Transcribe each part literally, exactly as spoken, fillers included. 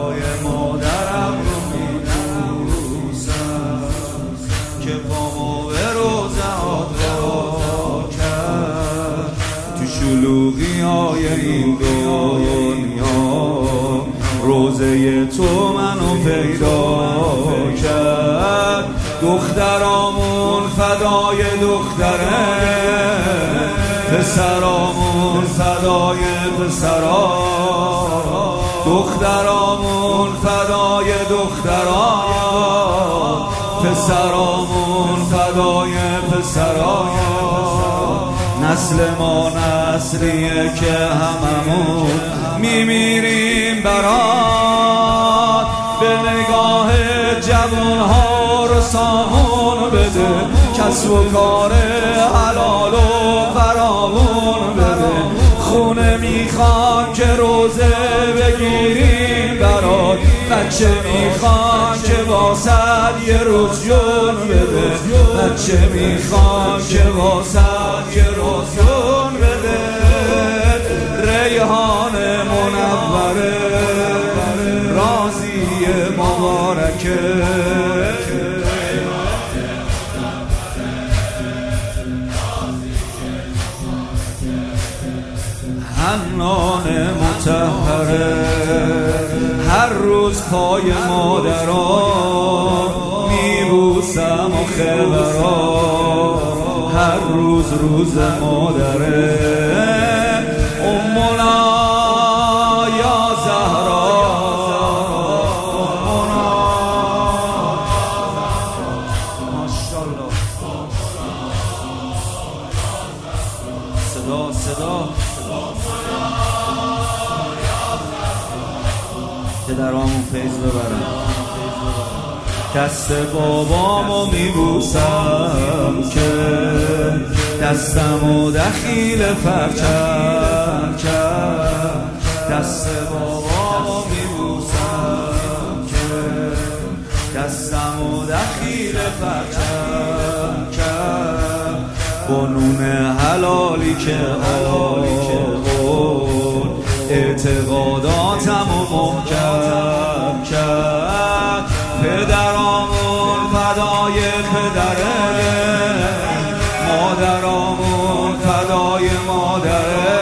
پای مادرم رو میبوسم که پامو به روزهات رها کرد. تو شلوغی های این دنیا روزه تو منو پیدا کرد. دخترامون فدای دختره، پسرامون فدای پسرا، دخترامون فدای دخترا، پسرامون فدای پسرا. نسل ما نسلیه که هممون میمیریم برات. به نگاه جوانها رو سامون بده، کسب و کار حلال و فراوون بده. خونه میخوان که روزه بگیریم برات، بچه میخوان که واسد یه روز جون بده، بچه میخوان که واسد یه روز جون بده. ریحان منوره رازی مبارکه، حنان مطهره. هر روز پای مادرها میبوسم و خبرها، هر روز روز مادره. امونا یا زهرا، امونا ماشاءالله. صدا صدا پدرامون فیض ببرن. دست بابامو میبوسم که دستمو دخیل پرچم کرد. دست بابامو میبوسم که دستمو دخیل پرچم کرد. با نون حلالی که آورد اعتقاداتمو محکم کرد. پدرامون فدای پدره، مادرامون فدای مادره.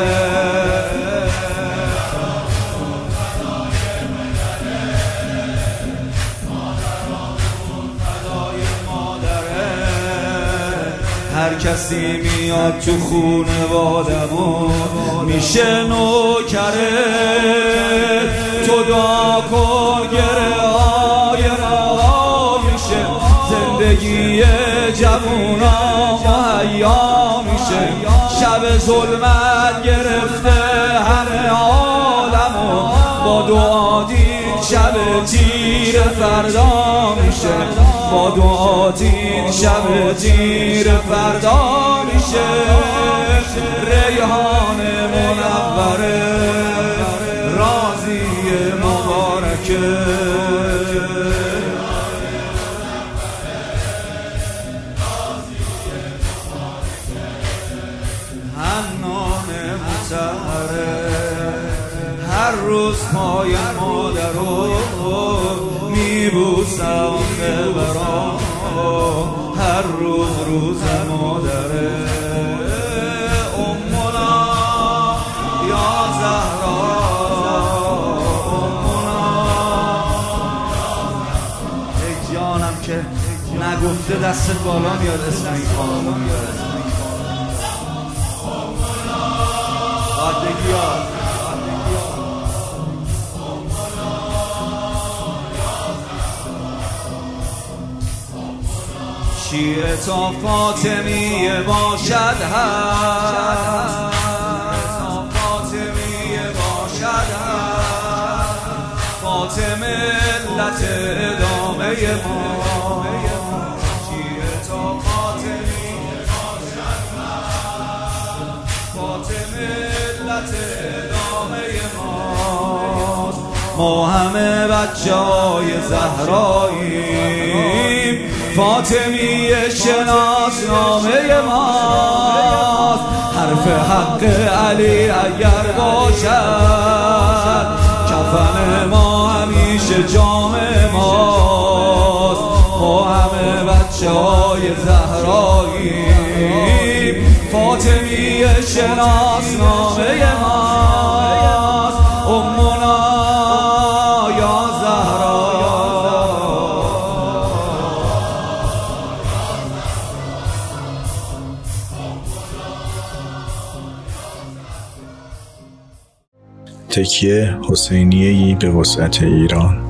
هر کسی میاد تو خونوادمون میشه نوکره. تو دعا کن گره های ما میشه، زندگی جوونا مهیا میشه. شب ظلمت گرفته همه عالمو، با دعا دید شب تیر فردا میشه، با دعا دید شب تیر فردا میشه. ریحان منوره رازی مبارکه، حنان مطهره. هر روز پای مادرو میبوسم خبرام، هر روز روز مادره. امونا یا زهرا، امونا ای جانم که نگفته دستت بالا میاد اسم این خانم میاد. بادگی ها شیعه تا فاطمیه باشد هست، فاطمیه باشد هست. فاطمه ملت ادامه ما، شیعه تا فاطمیه باشد هست. فاطمه ملت ادامه ماست. ما همه بچه های زهراییم، فاطمیه شناسنامه ماست. حرف حق علی اگر باشد، کفن ما همیشه جام ماست، ما همه بچه های زهراییم، فاطمی شناسنامه ماست، امنا یا زهرا. تکیه حسینیه‌ای به وسعت ایران.